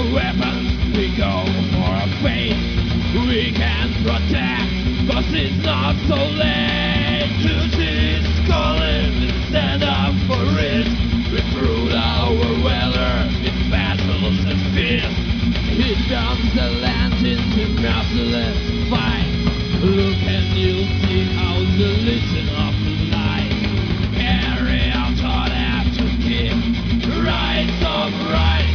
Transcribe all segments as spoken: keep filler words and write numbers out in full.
weapons, we go for a fate. We can protect, cause it's not so late. Duty is calling, we stand up for it. We prove our valor in battles and fears. Here comes the land into merciless fight. Look and you'll see how the legion of light carry out order to keep rights of right.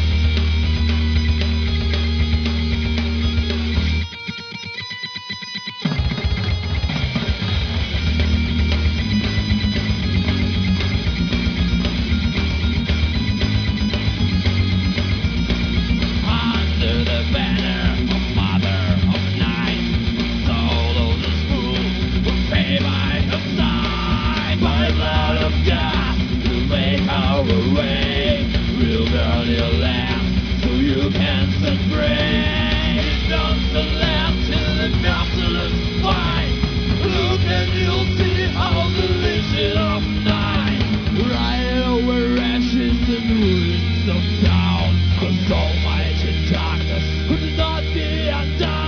Away, we'll burn your land so you can set free. Don't select till the merciless fight. Look and you'll see how the legion of night ride over ashes and ruins of town. Cause almighty darkness could not be undone.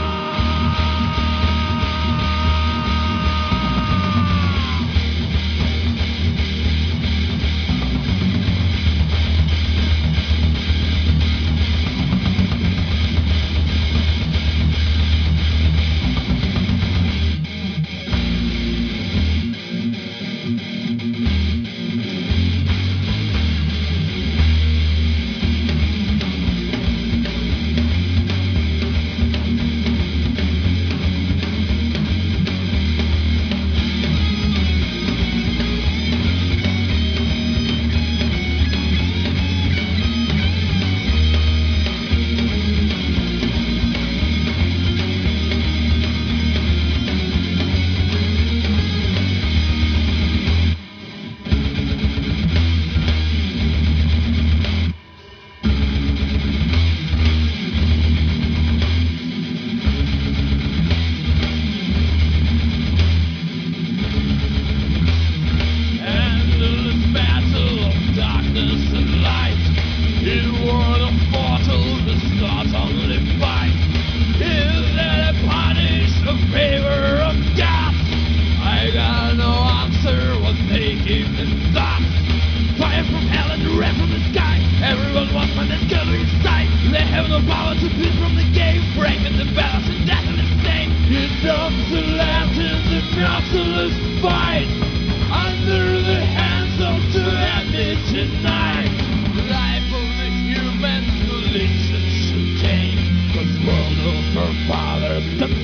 Fire from hell and rain from the sky. Everyone wants my death gun inside. They have no power to beat from the game, breaking the balance and death in its name. It comes to land in the merciless fight, under the hands of the enemy tonight. Life of the humans, the legion should take, cause world of our fathers